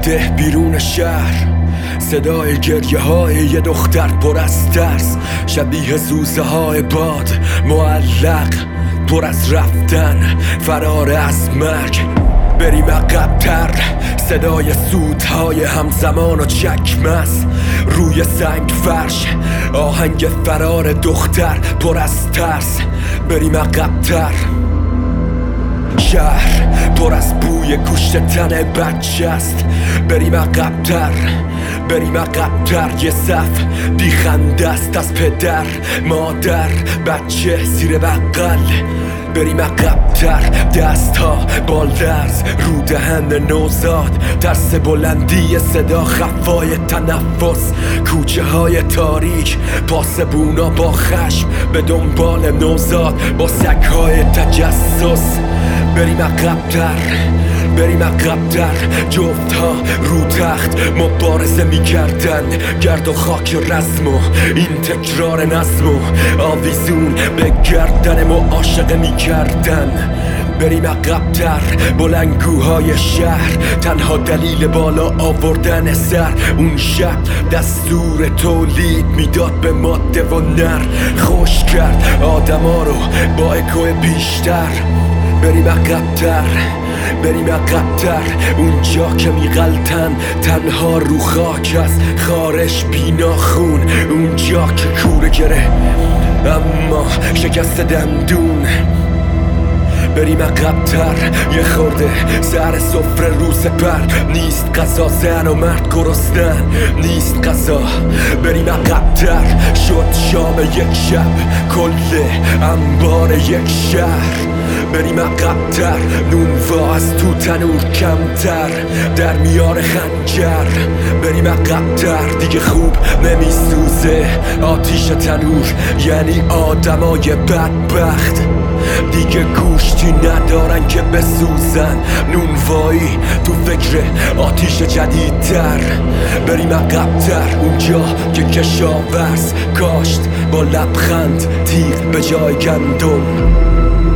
ده بیرون شهر، صدای گریه های یه دختر پر از ترس، شبیه زوزه های باد معلق، پر از رفتن، فرار از مرگ. بریم عقب‌تر، صدای سوتهای همزمان و چکمه روی سنگ فرش، آهنگ فرار دختر پر از ترس. بریم عقب‌تر، شهر پر از بوی گوشت تن بچه است. بریم عقب‌تر، بریم عقب‌تر، یه صف بیخنده است از پدر، مادر، بچه زیر بغل. بریم عقب‌تر، دست ها بالدرز رو دهن نوزاد، ترس بلندی صدا، خفای تنفس، کوچه های تاریک، پاسبونا با خشم به دنبال نوزاد با سگ های تجسس. بریم عقب‌تر، بریم عقب‌تر، جفت ها رو تخت مبارزه میکردن، گرد و خاک رسم و این تکرار نظم و آویزون به گردن معاشقه میکردن. بریم عقب‌تر، بلندگوهای شهر، تنها دلیل بالا آوردن سر. اون شب دستور تولید میداد به ماده و نر، خوش کرد آدما رو با اکو بیشتر. بریم عقب‌تر، بریم عقب‌تر، اونجا که میغلطن تنها رو خاک است، خارش بینا خون، اونجا که کوره گره اما شکست دندون. بریم عقب‌تر، یه خورده سر سفره رو سپر، نیست غذا، زن و مرد گرسنن، نیست غذا. بریم عقب‌تر، شد شام یک شب، کل انبار یک شهر. بریم عقب‌تر، نونوا از تو تنور کمتر، در میان خنجر. بریم عقب‌تر، دیگه خوب نمیسوزه آتیش تنور، یعنی آدمای بدبخت دیگه گوشتی ندارن که بسوزن، نونوایی تو فکر آتیش جدیدتر. بریم عقب‌تر، اونجا که کشاورز کاشت با لبخند تیغ به جای گندم.